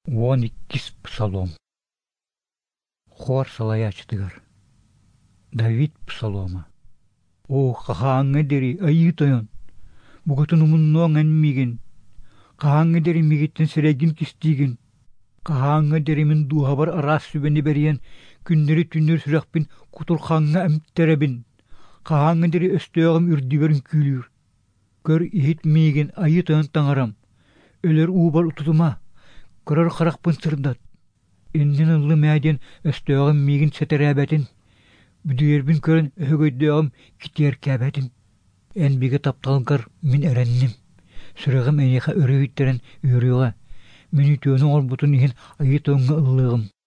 12 псалом. Хор салаячтыгар. Давид псалома. О кахаңы дери айытойон. Бугутун умунноң әнмиген. Кахаңы дери мигеттен сирегин кистиген. Кахаңы дери мен духабар арас сүбени бериен. Күннери түннер сүрәкпин кутурхаңы әмттеребин. Кахаңы дери өстөөгім үрдүберін күлүр. Көр ихит миген айытойон таңарам. Өлер убар утутума. Көрөр қарақпын сырдат. Иннен ыллы мәден өстөөгім миген сетерәбәтин. Бүдүербин көрін өгөйдөөгім китер кәбәтин. Әнбиге тапталынкар мин әрәнним. Сүрәгім әнеха өрөйіттерін үйрüға. Мен үтөөнің орбутун ихин айытойонға ыллығым.